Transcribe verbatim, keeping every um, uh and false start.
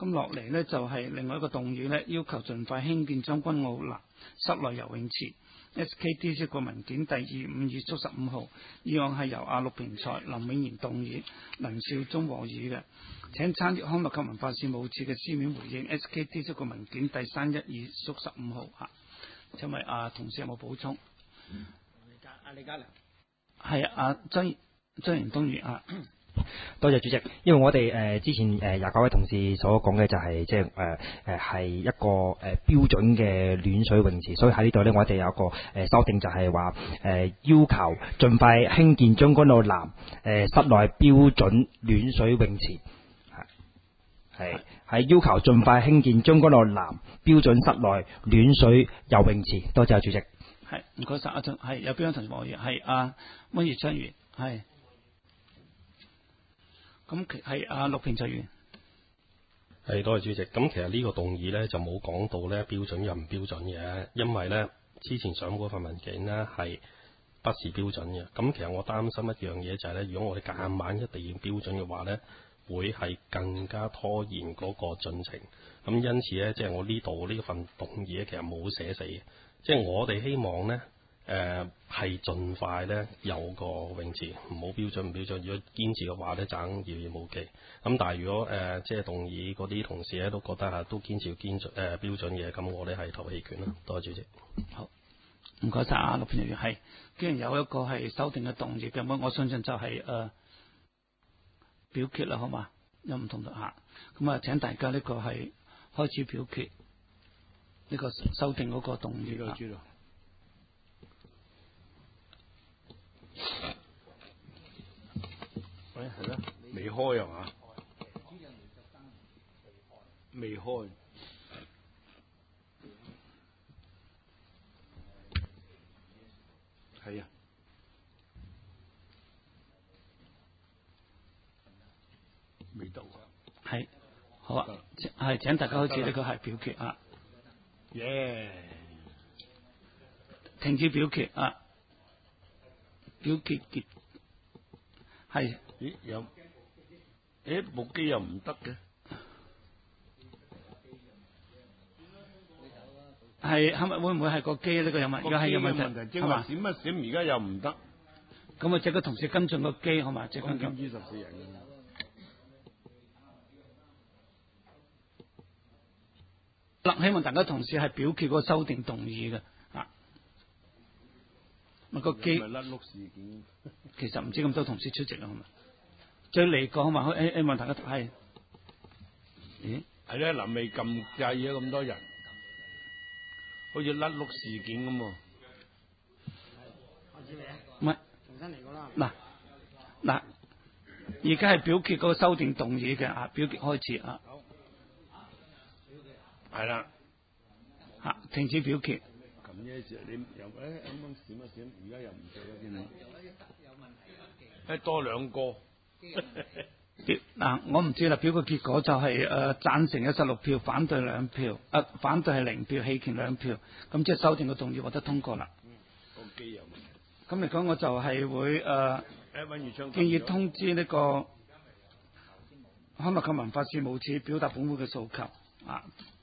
咁落嚟呢，就係、是、另外一個動議呢，要求盡快興建將軍澳南室內游泳池。S K D C 個文件第二五二足十五號議案係由阿陸平才、林永賢動議，林少忠和議嘅。請參閱康樂及文化事務處嘅書面回應 S K D C 個文件第三一二足十五號嚇。請問啊，同事有冇補充？ 阿李家良係啊，張張賢東議啊。 多謝主席，因為我哋誒、呃、之前誒廿九位同事所講嘅就係即係誒誒係一個誒、呃、標準嘅暖水泳池，所以喺呢度呢，我哋有一個誒、呃、修訂就係話誒要求盡快興建將軍澳南誒、呃、室內標準暖水泳池，係係要求盡快興建將軍澳南標準室內暖水游泳池。多謝主席。 係唔該晒，阿張係有邊位同事冇嘢？係阿溫業昌議係。咁係阿陸平才議員， 係多謝主席。咁其實呢個動議呢，就冇講到呢標準又唔標準嘅，因為呢之前上嗰份文件呢係不是標準嘅。咁其實我擔心一樣嘢就係呢：如果我哋夾硬一定要標準嘅話呢，會係更加拖延嗰個進程。咁因此呢，即係我呢度呢份動議呢，其實冇寫死嘅，即係我哋希望呢。誒係、呃、盡快咧有個泳池，唔好標準唔標準。如果堅持嘅話咧，爭遙遙無期。咁但係如果誒、呃、即係動議嗰啲同事咧都覺得嚇都堅持要堅準誒標準嘅，咁我哋係投棄權啦。多謝主席。 好，唔該晒啊，陸平議員係。既然有一個係修訂嘅動議嘅，我我相信就係、是、誒、呃、表決啦，好嘛？有唔同嘅嚇。咁啊，請大家呢個係開始表決呢、這個修訂嗰個動議啦。 喂，係啦，未開啊嘛？未開。係啊。未到啊。 係，好啊，係請大家開始呢個係表決啊。 耶！ 停止表決啊！表決結係。 咦有？誒部機又唔得嘅。 係係咪會唔會係個機呢個有問？而家係有問題， 係嘛？閃一閃，而家又唔得。 咁啊，即個同事跟進個機，好嘛？即跟進。 二十四人。 嗱，希望大家同事係表決嗰個修訂動議嘅啊。咪個機。咪甩碌事件。其實唔知咁多同事出席啊，好嘛？再嚟講好嘛？希希望大家係。咦？ 係咧，臨尾咁計咗咁多人。好似甩碌事件咁喎。 唔係，重新嚟過啦。嗱嗱，而家係表決嗰個修訂動議嘅啊，表決開始啊。好。 係啦。 嚇，停止表決。 咁呢時你又誒啱啱閃一閃，而家又唔做啦，見你。誒多兩個。 嗱，我唔知啦。表個結果就係誒贊成有十六票，反對兩票，啊反對係零票，棄權兩票。咁即係修訂嘅動議獲得通過啦。 嗯，個機有問題。 咁嚟講，我就係會誒建議通知呢個康樂及文化事務處表達本會嘅訴求啊。